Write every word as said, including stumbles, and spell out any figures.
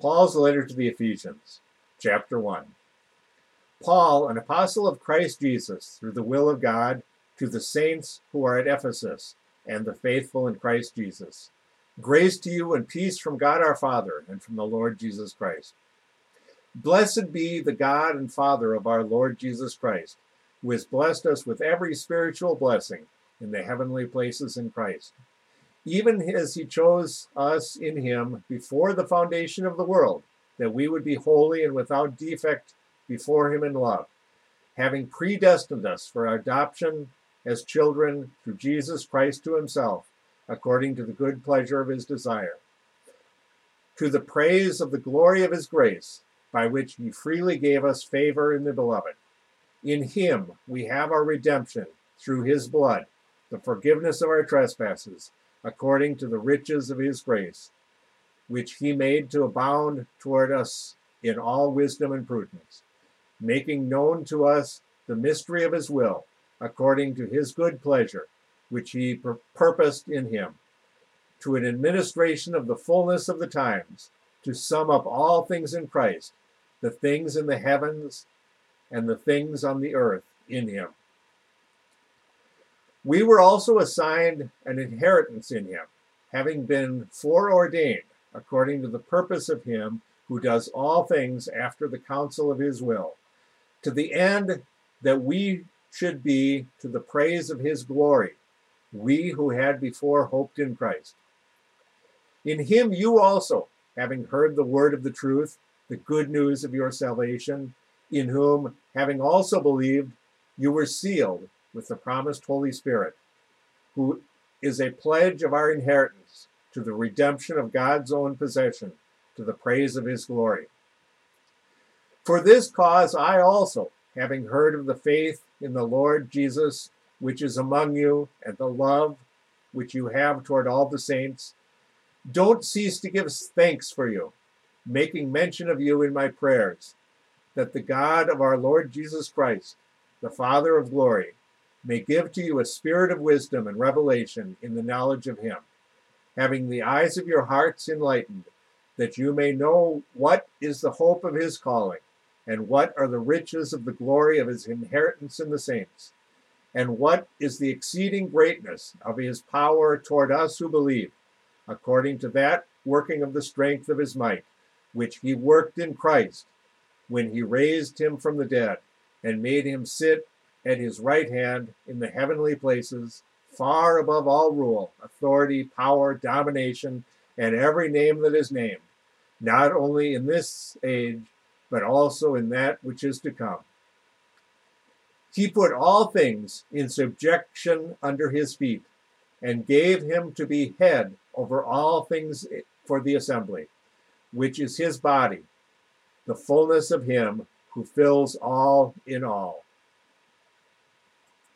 Paul's letter to the Ephesians, chapter one. Paul, an apostle of Christ Jesus, through the will of God, to the saints who are at Ephesus and the faithful in Christ Jesus. Grace to you and peace from God our Father and from the Lord Jesus Christ. Blessed be the God and Father of our Lord Jesus Christ, who has blessed us with every spiritual blessing in the heavenly places in Christ, even as he chose us in him before the foundation of the world, that we would be holy and without defect before him in love, having predestined us for our adoption as children through Jesus Christ to himself, according to the good pleasure of his desire, to the praise of the glory of his grace, by which he freely gave us favor in the beloved. In him we have our redemption through his blood, the forgiveness of our trespasses, according to the riches of his grace, which he made to abound toward us in all wisdom and prudence, making known to us the mystery of his will, according to his good pleasure, which he pur- purposed in him, to an administration of the fullness of the times, to sum up all things in Christ, the things in the heavens and the things on the earth in him. We were also assigned an inheritance in him, having been foreordained according to the purpose of him who does all things after the counsel of his will, to the end that we should be to the praise of his glory, we who had before hoped in Christ. In him you also, having heard the word of the truth, the good news of your salvation, in whom, having also believed, you were sealed with the promised Holy Spirit, who is a pledge of our inheritance to the redemption of God's own possession, to the praise of his glory. For this cause I also, having heard of the faith in the Lord Jesus, which is among you, and the love which you have toward all the saints, don't cease to give thanks for you, making mention of you in my prayers, that the God of our Lord Jesus Christ, the Father of glory, may give to you a spirit of wisdom and revelation in the knowledge of him, having the eyes of your hearts enlightened, that you may know what is the hope of his calling, and what are the riches of the glory of his inheritance in the saints, and what is the exceeding greatness of his power toward us who believe, according to that working of the strength of his might, which he worked in Christ, when he raised him from the dead, and made him sit at his right hand in the heavenly places, far above all rule, authority, power, domination, and every name that is named, not only in this age, but also in that which is to come. He put all things in subjection under his feet, and gave him to be head over all things for the assembly, which is his body, the fullness of him who fills all in all.